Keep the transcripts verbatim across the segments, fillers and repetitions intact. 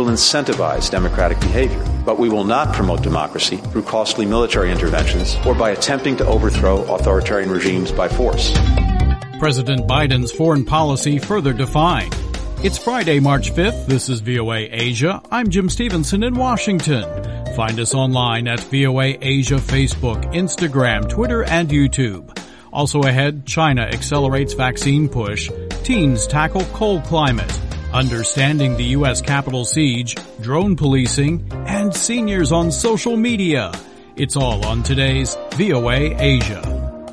incentivize democratic behavior, but we will not promote democracy through costly military interventions or by attempting to overthrow authoritarian regimes by force. President Biden's foreign policy further defined. It's Friday, March fifth. This is V O A Asia. I'm Jim Stevenson in Washington. Find us online at V O A Asia Facebook, Instagram, Twitter, and YouTube. Also ahead, China accelerates vaccine push. Teens tackle cold climate. Understanding the U S Capitol siege, drone policing, and seniors on social media. It's all on today's V O A Asia.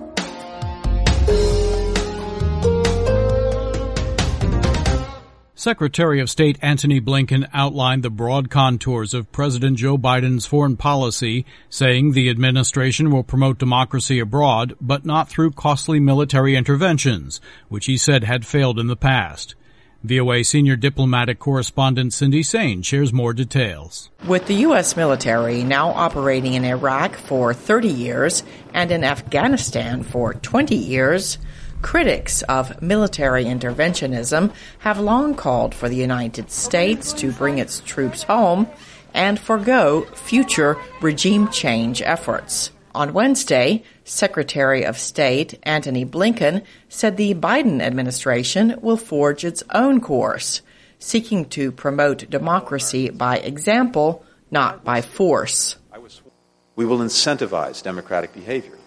Secretary of State Antony Blinken outlined the broad contours of President Joe Biden's foreign policy, saying the administration will promote democracy abroad, but not through costly military interventions, which he said had failed in the past. V O A senior diplomatic correspondent Cindy Sain shares more details. With the U S military now operating in Iraq for thirty years and in Afghanistan for twenty years, critics of military interventionism have long called for the United States to bring its troops home and forgo future regime change efforts. On Wednesday, Secretary of State Antony Blinken said the Biden administration will forge its own course, seeking to promote democracy by example, not by force. We will incentivize democratic behavior,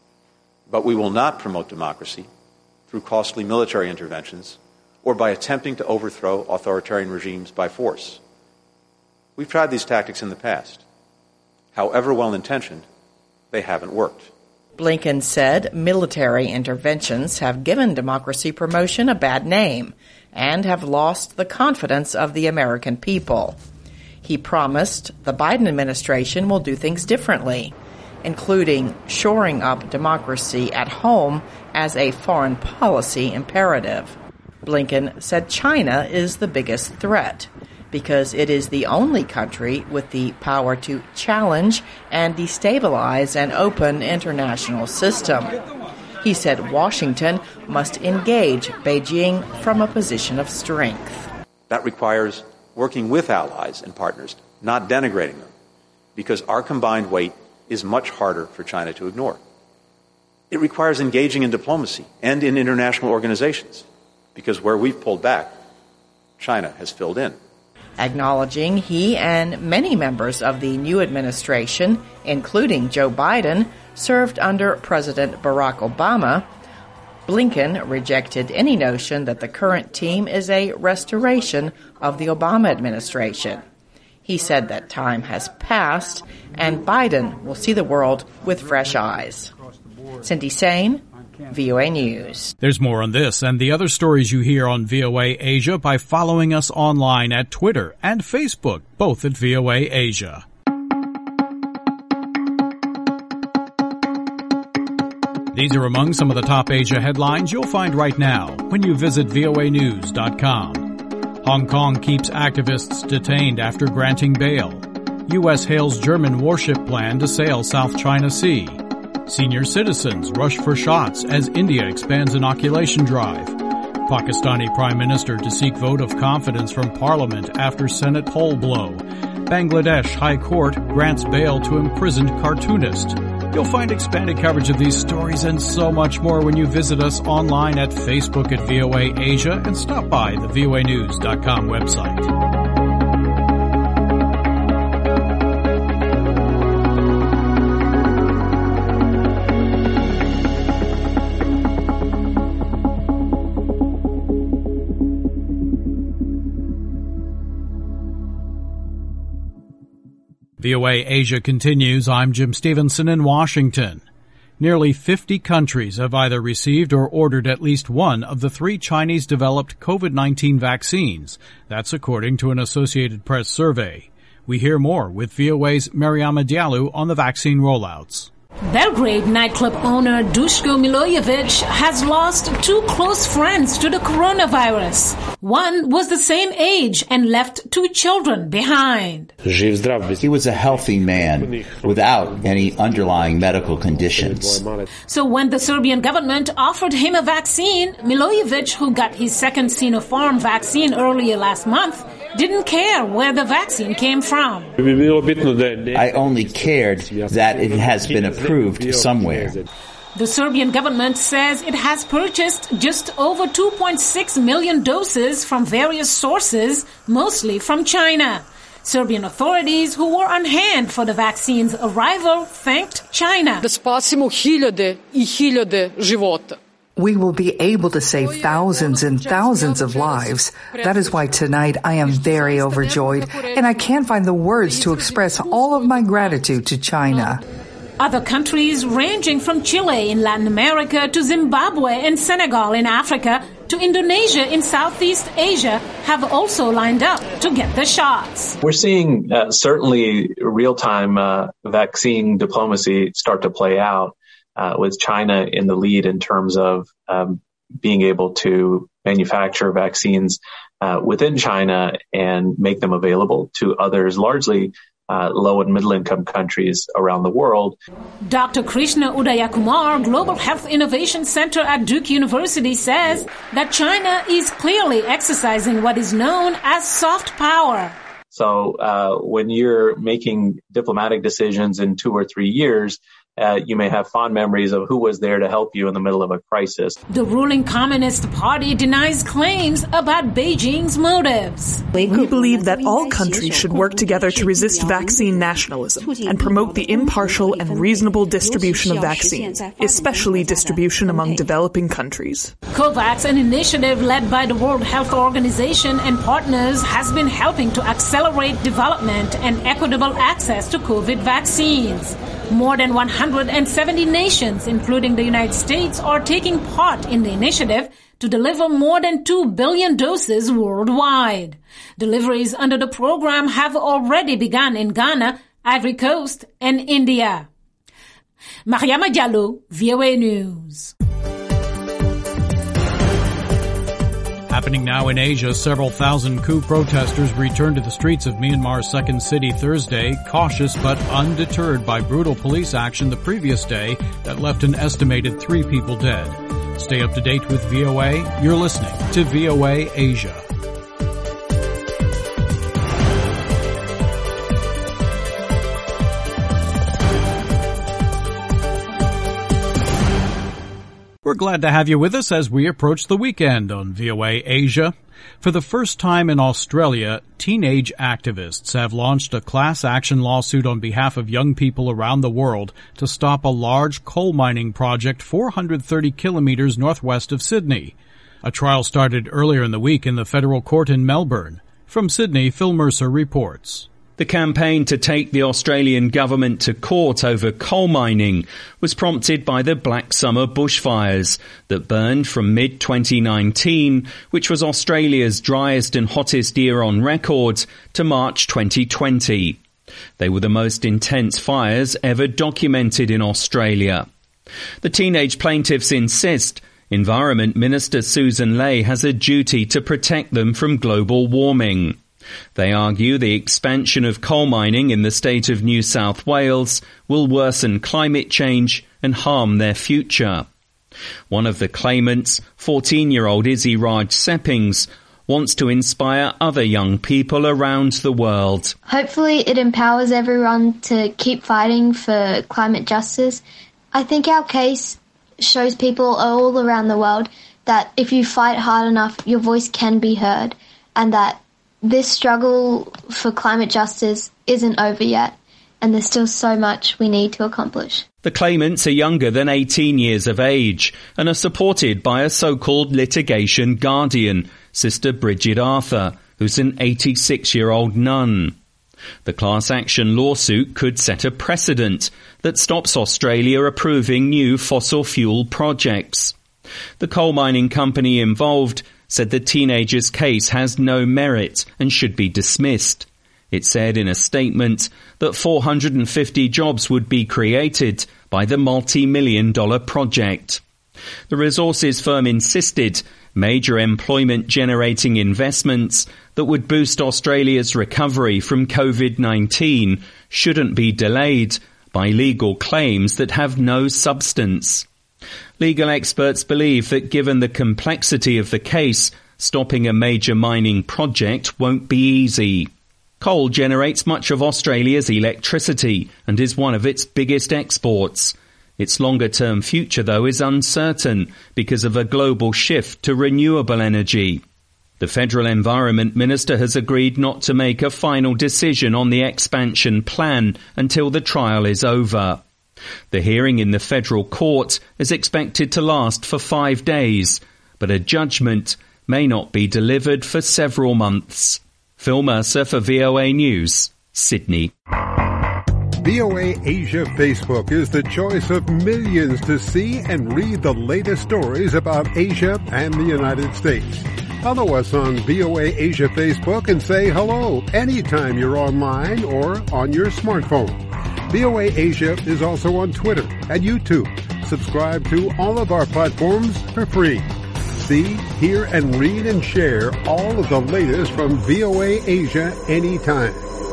but we will not promote democracy through costly military interventions or by attempting to overthrow authoritarian regimes by force. We've tried these tactics in the past. However well-intentioned, they haven't worked. Blinken said military interventions have given democracy promotion a bad name and have lost the confidence of the American people. He promised the Biden administration will do things differently, including shoring up democracy at home as a foreign policy imperative. Blinken said China is the biggest threat because it is the only country with the power to challenge and destabilize an open international system. He said Washington must engage Beijing from a position of strength. That requires working with allies and partners, not denigrating them, because our combined weight is much harder for China to ignore. It requires engaging in diplomacy and in international organizations, because where we've pulled back, China has filled in. Acknowledging he and many members of the new administration, including Joe Biden, served under President Barack Obama, Blinken rejected any notion that the current team is a restoration of the Obama administration. He said that time has passed and Biden will see the world with fresh eyes. Cindy Sain, V O A News. There's more on this and the other stories you hear on V O A Asia by following us online at Twitter and Facebook, both at V O A Asia. These are among some of the top Asia headlines you'll find right now when you visit V O A news dot com. Hong Kong keeps activists detained after granting bail. U S hails German warship plan to sail South China Sea. Senior citizens rush for shots as India expands inoculation drive. Pakistani Prime Minister to seek vote of confidence from Parliament after Senate poll blow. Bangladesh High Court grants bail to imprisoned cartoonist. You'll find expanded coverage of these stories and so much more when you visit us online at Facebook at V O A Asia and stop by the V O A news dot com website. V O A Asia continues. I'm Jim Stevenson in Washington. Nearly fifty countries have either received or ordered at least one of the three Chinese-developed COVID nineteen vaccines. That's according to an Associated Press survey. We hear more with V O A's Mariama Diallo on the vaccine rollouts. Belgrade nightclub owner Dushko Milojevic has lost two close friends to the coronavirus. One was the same age and left two children behind. He was a healthy man without any underlying medical conditions. So when the Serbian government offered him a vaccine, Milojevic, who got his second Sinopharm vaccine earlier last month, didn't care where the vaccine came from. I only cared that it has been approved somewhere. The Serbian government says it has purchased just over two point six million doses from various sources, mostly from China. Serbian authorities who were on hand for the vaccine's arrival thanked China. Da spasimo hiljade I hiljade života. We will be able to save thousands and thousands of lives. That is why tonight I am very overjoyed, and I can't find the words to express all of my gratitude to China. Other countries ranging from Chile in Latin America to Zimbabwe and Senegal in Africa to Indonesia in Southeast Asia have also lined up to get the shots. We're seeing uh, certainly real-time uh, vaccine diplomacy start to play out uh, with China in the lead in terms of um, being able to manufacture vaccines uh, within China and make them available to others, largely Uh, low and middle income countries around the world. Doctor Krishna Udayakumar, Global Health Innovation Center at Duke University, says that China is clearly exercising what is known as soft power. So uh, when you're making diplomatic decisions in two or three years, Uh, you may have fond memories of who was there to help you in the middle of a crisis. The ruling Communist Party denies claims about Beijing's motives. We believe that all countries should work together to resist vaccine nationalism and promote the impartial and reasonable distribution of vaccines, especially distribution among developing countries. COVAX, an initiative led by the World Health Organization and partners, has been helping to accelerate development and equitable access to COVID vaccines. More than one hundred seventy nations, including the United States, are taking part in the initiative to deliver more than two billion doses worldwide. Deliveries under the program have already begun in Ghana, Ivory Coast, and India. Mariama Diallo, V O A News. Happening now in Asia, several thousand coup protesters returned to the streets of Myanmar's second city Thursday, cautious but undeterred by brutal police action the previous day that left an estimated three people dead. Stay up to date with V O A. You're listening to V O A Asia. We're glad to have you with us as we approach the weekend on V O A Asia. For the first time in Australia, teenage activists have launched a class action lawsuit on behalf of young people around the world to stop a large coal mining project four hundred thirty kilometers northwest of Sydney. A trial started earlier in the week in the federal court in Melbourne. From Sydney, Phil Mercer reports. The campaign to take the Australian government to court over coal mining was prompted by the Black Summer bushfires that burned from mid twenty nineteen, which was Australia's driest and hottest year on record, to March twenty twenty. They were the most intense fires ever documented in Australia. The teenage plaintiffs insist Environment Minister Susan Ley has a duty to protect them from global warming. They argue the expansion of coal mining in the state of New South Wales will worsen climate change and harm their future. One of the claimants, fourteen-year-old Izzy Raj Seppings, wants to inspire other young people around the world. Hopefully it empowers everyone to keep fighting for climate justice. I think our case shows people all around the world that if you fight hard enough, your voice can be heard, and that this struggle for climate justice isn't over yet, and there's still so much we need to accomplish. The claimants are younger than eighteen years of age and are supported by a so-called litigation guardian, Sister Bridget Arthur, who's an eighty-six-year-old nun. The class action lawsuit could set a precedent that stops Australia approving new fossil fuel projects. The coal mining company involved said the teenager's case has no merit and should be dismissed. It said in a statement that four hundred fifty jobs would be created by the multi-million dollar project. The resources firm insisted major employment-generating investments that would boost Australia's recovery from COVID nineteen shouldn't be delayed by legal claims that have no substance. Legal experts believe that given the complexity of the case, stopping a major mining project won't be easy. Coal generates much of Australia's electricity and is one of its biggest exports. Its longer-term future, though, is uncertain because of a global shift to renewable energy. The Federal Environment Minister has agreed not to make a final decision on the expansion plan until the trial is over. The hearing in the federal court is expected to last for five days, but a judgment may not be delivered for several months. Phil Mercer for V O A News, Sydney. V O A Asia Facebook is the choice of millions to see and read the latest stories about Asia and the United States. Follow us on V O A Asia Facebook and say hello anytime you're online or on your smartphone. V O A Asia is also on Twitter and YouTube. Subscribe to all of our platforms for free. See, hear, and read and share all of the latest from V O A Asia anytime.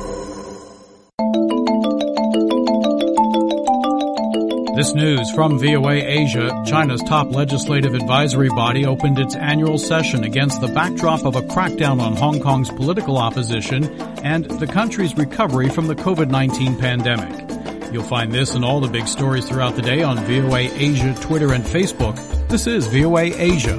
This news from V O A Asia. China's top legislative advisory body opened its annual session against the backdrop of a crackdown on Hong Kong's political opposition and the country's recovery from the COVID nineteen pandemic. You'll find this and all the big stories throughout the day on V O A Asia, Twitter, and Facebook. This is V O A Asia.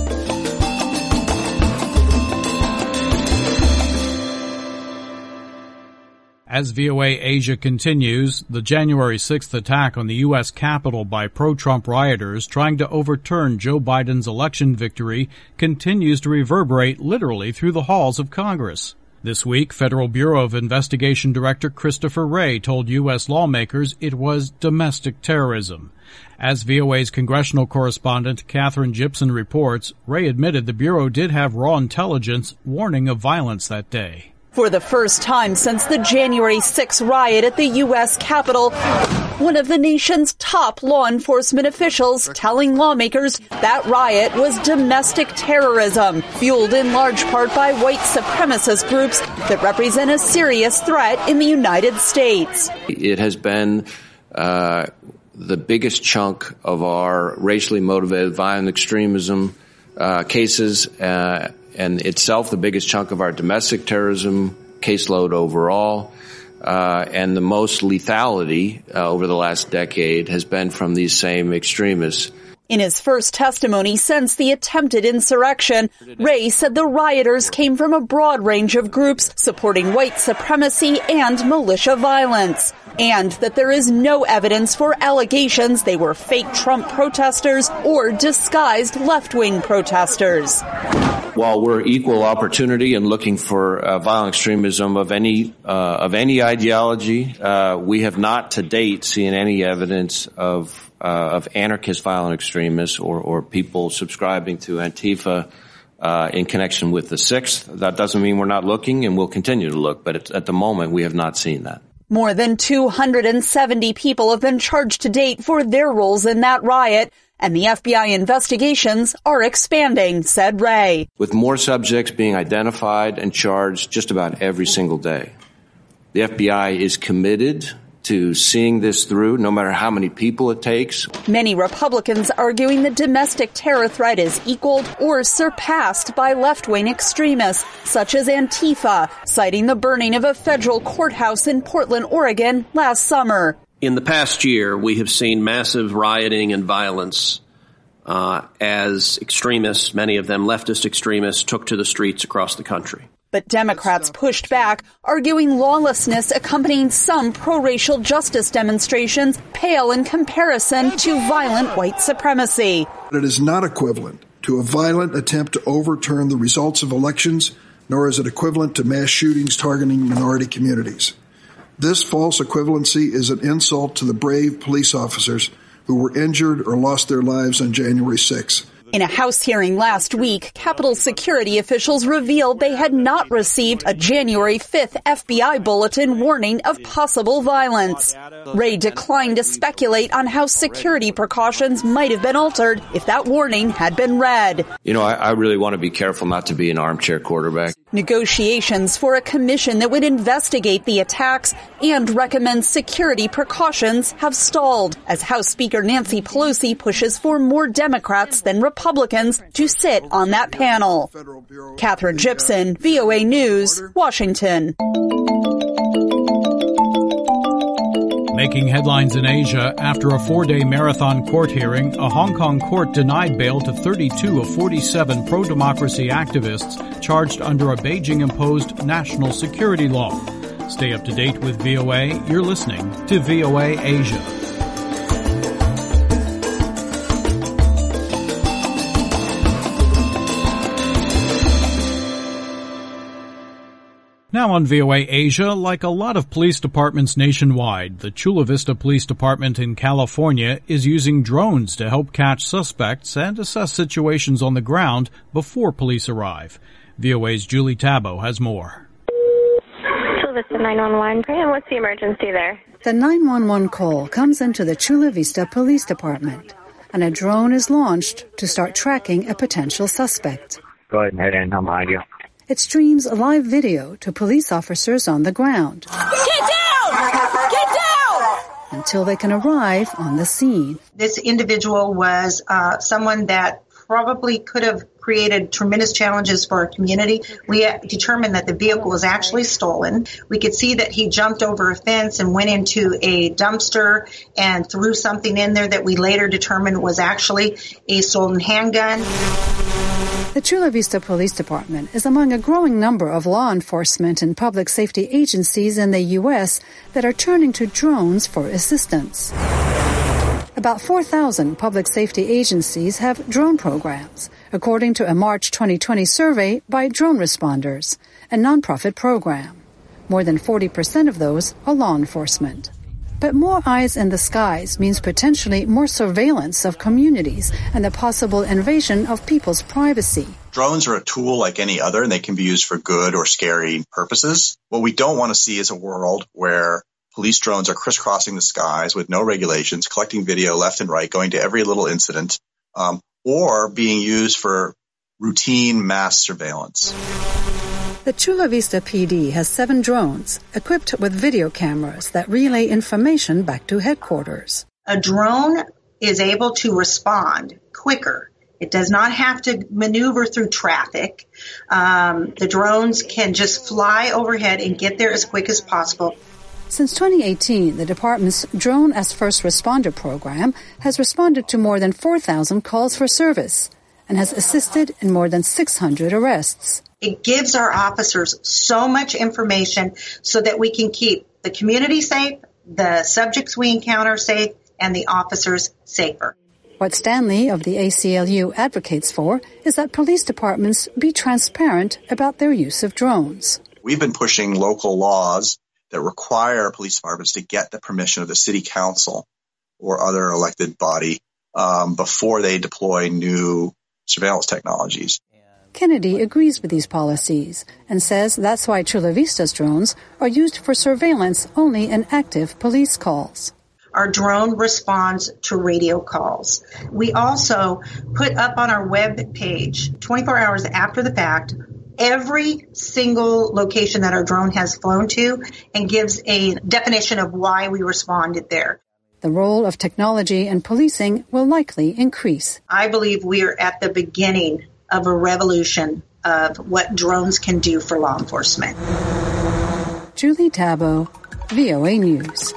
As V O A Asia continues, the January sixth attack on the U S Capitol by pro-Trump rioters trying to overturn Joe Biden's election victory continues to reverberate literally through the halls of Congress. This week, Federal Bureau of Investigation Director Christopher Wray told U S lawmakers it was domestic terrorism. As V O A's congressional correspondent Catherine Gibson reports, Wray admitted the Bureau did have raw intelligence warning of violence that day. For the first time since the January sixth riot at the U S Capitol, one of the nation's top law enforcement officials telling lawmakers that riot was domestic terrorism, fueled in large part by white supremacist groups that represent a serious threat in the United States. It has been uh, the biggest chunk of our racially motivated violent extremism uh, cases, uh, and itself the biggest chunk of our domestic terrorism caseload overall. Uh, and the most lethality uh, over the last decade has been from these same extremists. In his first testimony since the attempted insurrection, Wray said the rioters came from a broad range of groups supporting white supremacy and militia violence, and that there is no evidence for allegations they were fake Trump protesters or disguised left-wing protesters. While we're equal opportunity and looking for uh, violent extremism of any uh, of any ideology, uh, we have not to date seen any evidence of uh, of anarchist violent extremists or, or people subscribing to Antifa uh, in connection with the sixth. That doesn't mean we're not looking, and we'll continue to look. But at the moment, we have not seen that. More than two hundred seventy people have been charged to date for their roles in that riot. And the F B I investigations are expanding, said Wray. With more subjects being identified and charged just about every single day. The F B I is committed to seeing this through, no matter how many people it takes. Many Republicans arguing the domestic terror threat is equaled or surpassed by left-wing extremists, such as Antifa, citing the burning of a federal courthouse in Portland, Oregon last summer. In the past year, we have seen massive rioting and violence uh, as extremists, many of them leftist extremists, took to the streets across the country. But Democrats pushed back, arguing lawlessness accompanying some pro-racial justice demonstrations pale in comparison to violent white supremacy. It is not equivalent to a violent attempt to overturn the results of elections, nor is it equivalent to mass shootings targeting minority communities. This false equivalency is an insult to the brave police officers who were injured or lost their lives on January sixth. In a House hearing last week, Capitol security officials revealed they had not received a January fifth F B I bulletin warning of possible violence. Wray declined to speculate on how security precautions might have been altered if that warning had been read. You know, I, I really want to be careful not to be an armchair quarterback. Negotiations for a commission that would investigate the attacks and recommend security precautions have stalled as House Speaker Nancy Pelosi pushes for more Democrats than Republicans Republicans to sit on that panel. Catherine Gibson, V O A News, Washington. Making headlines in Asia, after a four-day marathon court hearing, a Hong Kong court denied bail to thirty-two of forty-seven pro-democracy activists charged under a Beijing-imposed national security law. Stay up to date with V O A. You're listening to V O A Asia. Now on V O A Asia, like a lot of police departments nationwide, the Chula Vista Police Department in California is using drones to help catch suspects and assess situations on the ground before police arrive. V O A's Julie Tabo has more. Chula Vista nine one one. And what's the emergency there? The nine one one call comes into the Chula Vista Police Department, and a drone is launched to start tracking a potential suspect. Go ahead and how may I do? It streams a live video to police officers on the ground. Get down! Get down! Until they can arrive on the scene. This individual was uh, someone that probably could have created tremendous challenges for our community. We determined that the vehicle was actually stolen. We could see that he jumped over a fence and went into a dumpster and threw something in there that we later determined was actually a stolen handgun. The Chula Vista Police Department is among a growing number of law enforcement and public safety agencies in the U S that are turning to drones for assistance. About four thousand public safety agencies have drone programs, according to a March twenty twenty survey by Drone Responders, a nonprofit program. More than forty percent of those are law enforcement. But more eyes in the skies means potentially more surveillance of communities and the possible invasion of people's privacy. Drones are a tool like any other, and they can be used for good or scary purposes. What we don't want to see is a world where police drones are crisscrossing the skies with no regulations, collecting video left and right, going to every little incident, um, or being used for routine mass surveillance. The Chula Vista P D has seven drones equipped with video cameras that relay information back to headquarters. A drone is able to respond quicker. It does not have to maneuver through traffic. Um, the drones can just fly overhead and get there as quick as possible. Since twenty eighteen, the department's Drone as First Responder program has responded to more than four thousand calls for service and has assisted in more than six hundred arrests. It gives our officers so much information so that we can keep the community safe, the subjects we encounter safe, and the officers safer. What Stanley of the A C L U advocates for is that police departments be transparent about their use of drones. We've been pushing local laws that require police departments to get the permission of the city council or other elected body um, before they deploy new surveillance technologies. Kennedy agrees with these policies and says that's why Chula Vista's drones are used for surveillance only in active police calls. Our drone responds to radio calls. We also put up on our web page, twenty-four hours after the fact, every single location that our drone has flown to and gives a definition of why we responded there. The role of technology in policing will likely increase. I believe we are at the beginning of a revolution of what drones can do for law enforcement. Julie Tabo, V O A News.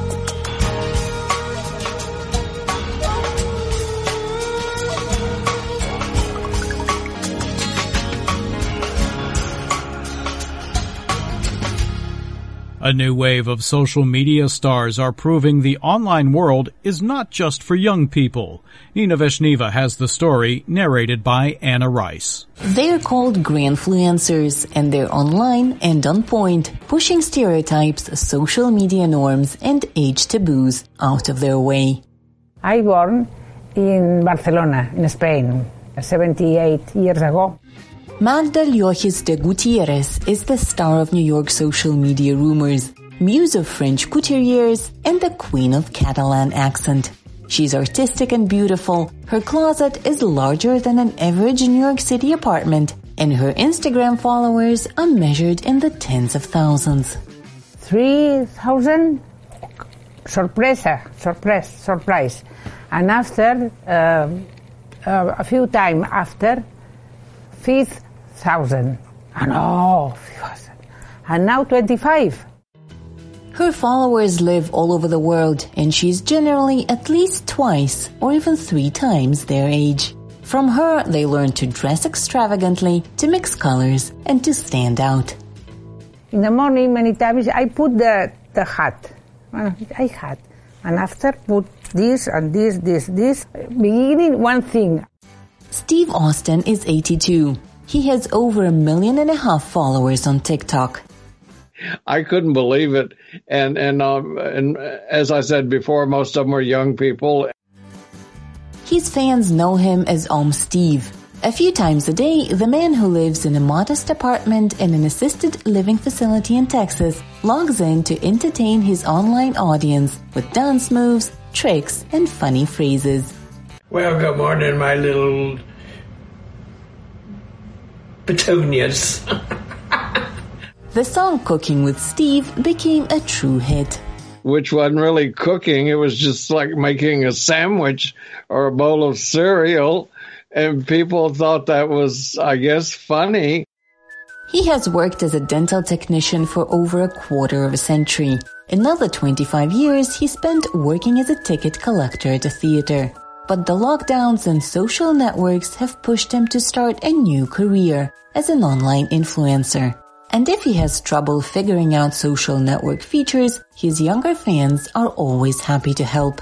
A new wave of social media stars are proving the online world is not just for young people. Nina Veshneva has the story, narrated by Anna Rice. They're called greenfluencers, and they're online and on point, pushing stereotypes, social media norms, and age taboos out of their way. I born in Barcelona, in Spain, seventy-eight years ago. Magda Llojes de Gutierrez is the star of New York social media rumors, muse of French couturiers, and the queen of Catalan accent. She's artistic and beautiful, her closet is larger than an average New York City apartment, and her Instagram followers are measured in the tens of thousands. Three thousand? Sorpresa, surprise, surprise. And after, uh, uh, a few times after, five thousand. And oh, and now twenty-five. Her followers live all over the world, and she's generally at least twice or even three times their age. From her, they learn to dress extravagantly, to mix colors, and to stand out. In the morning, many times, I put the, the hat. I hat. And after, put this and this, this, this. Beginning one thing. Steve Austin is eighty-two. He has over a million and a half followers on TikTok. I couldn't believe it. And, and, um, and as I said before, most of them were young people. His fans know him as Om Steve. A few times a day, the man who lives in a modest apartment in an assisted living facility in Texas logs in to entertain his online audience with dance moves, tricks, and funny phrases. Well, good morning, my little petunias. The song Cooking with Steve became a true hit. Which wasn't really cooking, it was just like making a sandwich or a bowl of cereal, and people thought that was, I guess, funny. He has worked as a dental technician for over a quarter of a century. Another twenty-five years he spent working as a ticket collector at a theater. But the lockdowns and social networks have pushed him to start a new career as an online influencer. And if he has trouble figuring out social network features, his younger fans are always happy to help.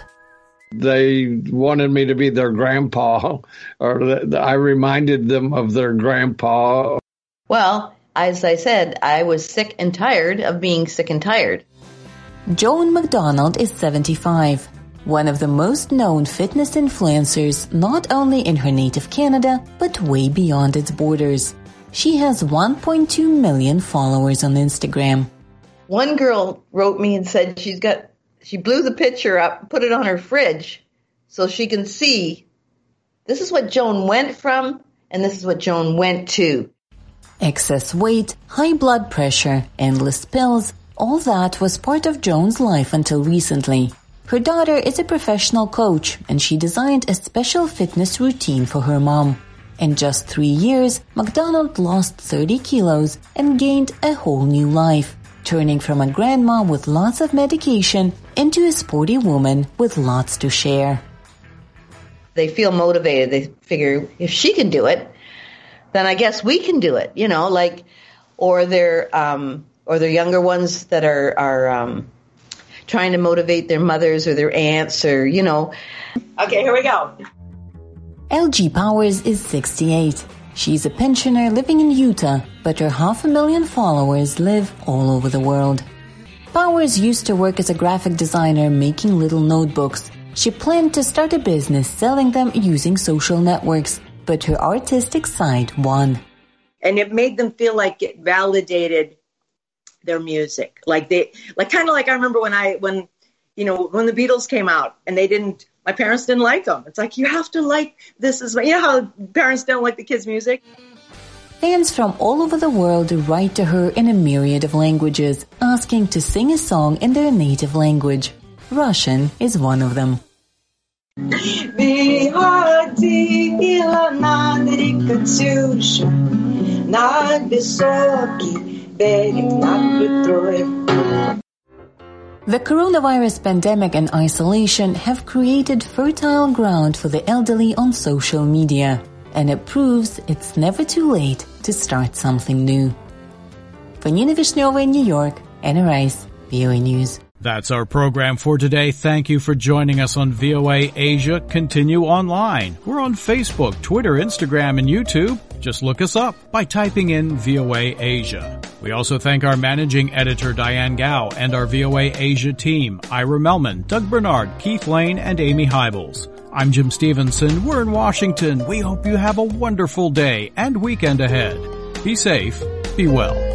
They wanted me to be their grandpa, or the, I reminded them of their grandpa. Well, as I said, I was sick and tired of being sick and tired. Joan McDonald is seventy-five, one of the most known fitness influencers not only in her native Canada, but way beyond its borders. She has one point two million followers on Instagram. One girl wrote me and said she's got, she blew the picture up, put it on her fridge so she can see this is what Joan went from and this is what Joan went to. Excess weight, high blood pressure, endless pills, all that was part of Joan's life until recently. Her daughter is a professional coach and she designed a special fitness routine for her mom. In just three years, McDonald lost thirty kilos and gained a whole new life, turning from a grandma with lots of medication into a sporty woman with lots to share. They feel motivated. They figure if she can do it, then I guess we can do it, you know, like, or they're, um, or they're younger ones that are, are, um, trying to motivate their mothers or their aunts or, you know. Okay, here we go. L G Powers is sixty-eight. She's a pensioner living in Utah, but her half a million followers live all over the world. Powers used to work as a graphic designer making little notebooks. She planned to start a business selling them using social networks, but her artistic side won. And it made them feel like it validated their music. Like they, like kind of like I remember when I, when, you know, when the Beatles came out and they didn't, my parents didn't like them. It's like, you have to like this is, you know how parents don't like the kids' music? Fans from all over the world write to her in a myriad of languages, asking to sing a song in their native language. Russian is one of them. The coronavirus pandemic and isolation have created fertile ground for the elderly on social media, and it proves it's never too late to start something new. For Nina Vishneva in New York, Anna Rice, V O A News. That's our program for today. Thank you for joining us on V O A Asia. Continue online. We're on Facebook, Twitter, Instagram, and YouTube. Just look us up by typing in V O A Asia. We also thank our managing editor, Diane Gao, and our V O A Asia team, Ira Melman, Doug Bernard, Keith Lane, and Amy Hybels. I'm Jim Stevenson. We're in Washington. We hope you have a wonderful day and weekend ahead. Be safe. Be well.